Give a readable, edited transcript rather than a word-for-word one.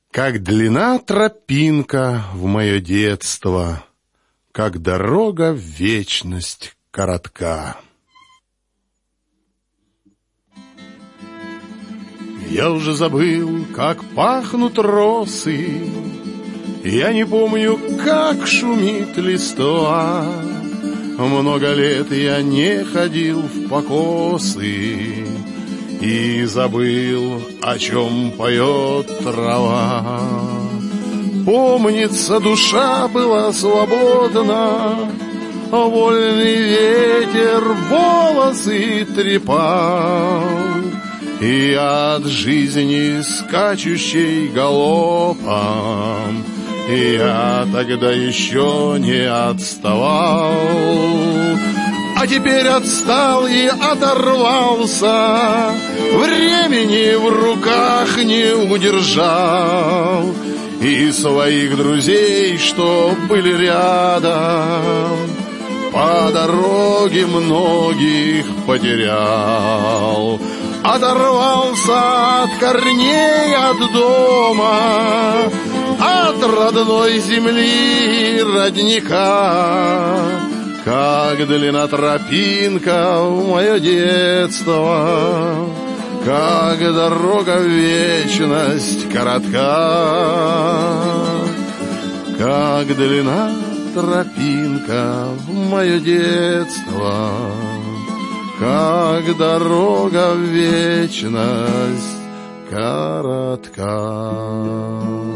Как длина тропинка в мое детство, как дорога в вечность коротка. Я уже забыл, как пахнут росы, я не помню, как шумит листва. Много лет я не ходил в покосы и забыл, о чем поет трава. Помнится, душа была свободна, вольный ветер волосы трепал, и от жизни скачущей галопом я тогда еще не отставал. А теперь отстал и оторвался, времени в руках не удержал, и своих друзей, что были рядом, по дороге многих потерял. Оторвался от корней, от дома, от родной земли и родника. Как длина тропинка в мое детство, как дорога в вечность коротка. Как длина тропинка в мое детство, как дорога в вечность коротка.